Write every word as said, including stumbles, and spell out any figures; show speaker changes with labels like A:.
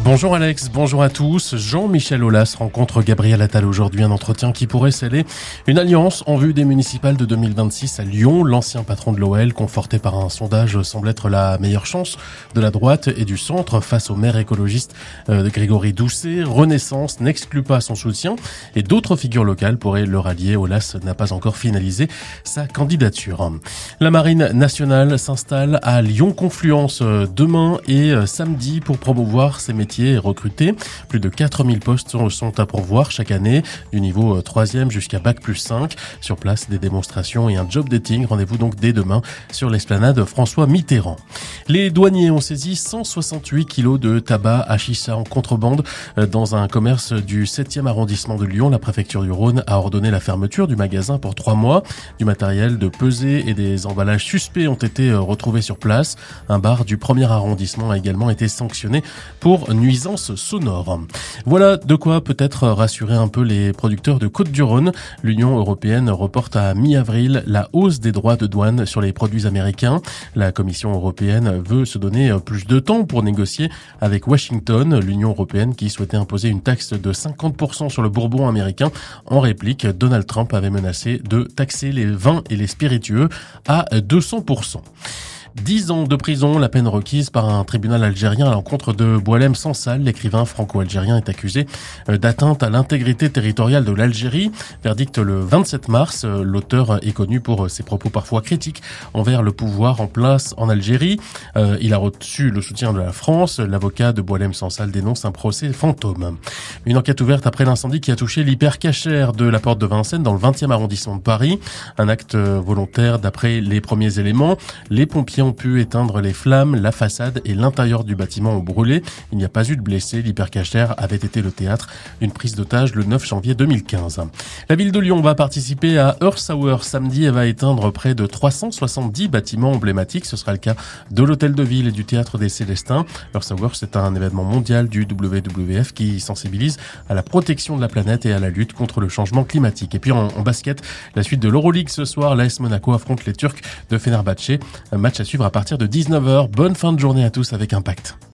A: Bonjour Alex, bonjour à tous. Jean-Michel Aulas rencontre Gabriel Attal aujourd'hui, un entretien qui pourrait sceller une alliance en vue des municipales de deux mille vingt-six à Lyon. L'ancien patron de l'O L, conforté par un sondage, semble être la meilleure chance de la droite et du centre face au maire écologiste de Grégory Doucet. Renaissance n'exclut pas son soutien et d'autres figures locales pourraient le rallier. Aulas n'a pas encore finalisé sa candidature. La Marine nationale s'installe à Lyon-Confluence demain et samedi pour promouvoir ses métiers et recruter. Plus de quatre mille postes sont à pourvoir chaque année, du niveau troisième jusqu'à bac plus cinq. Sur place, des démonstrations et un job dating. Rendez-vous donc dès demain sur l'esplanade François Mitterrand. Les douaniers ont saisi cent soixante-huit kilos de tabac à chicha en contrebande dans un commerce du septième arrondissement de Lyon. La préfecture du Rhône a ordonné la fermeture du magasin pour trois mois. Du matériel de pesée et des emballages suspects ont été retrouvés sur place. Un bar du premier arrondissement a également été sanctionné pour nuisance sonore. Voilà de quoi peut-être rassurer un peu les producteurs de Côtes-du-Rhône. L'Union européenne reporte à mi-avril la hausse des droits de douane sur les produits américains. La Commission européenne veut se donner plus de temps pour négocier avec Washington. L'Union européenne qui souhaitait imposer une taxe de cinquante pour cent sur le bourbon américain. En réplique, Donald Trump avait menacé de taxer les vins et les spiritueux à deux cents pour cent. Dix ans de prison, la peine requise par un tribunal algérien à l'encontre de Boualem Sansal. L'écrivain franco-algérien est accusé d'atteinte à l'intégrité territoriale de l'Algérie. Verdict le vingt-sept mars. L'auteur est connu pour ses propos parfois critiques envers le pouvoir en place en Algérie. Euh, il a reçu le soutien de la France. L'avocat de Boualem Sansal dénonce un procès fantôme. Une enquête ouverte après l'incendie qui a touché l'hypercachère de la porte de Vincennes dans le vingtième arrondissement de Paris. Un acte volontaire d'après les premiers éléments. Les pompiers ont pu éteindre les flammes, la façade et l'intérieur du bâtiment ont brûlé. Il n'y a pas eu de blessés. L'hypercachère avait été le théâtre d'une prise d'otage le neuf janvier deux mille quinze. La ville de Lyon va participer à Earth Hour samedi et va éteindre près de trois cent soixante-dix bâtiments emblématiques. Ce sera le cas de l'Hôtel de Ville et du Théâtre des Célestins. Earth Hour, c'est un événement mondial du W W F qui sensibilise à la protection de la planète et à la lutte contre le changement climatique. Et puis en, en basket, la suite de l'Euroleague ce soir, l'A S Monaco affronte les Turcs de Fenerbahçe. Un match à suivre à partir de dix-neuf heures. Bonne fin de journée à tous avec Impact.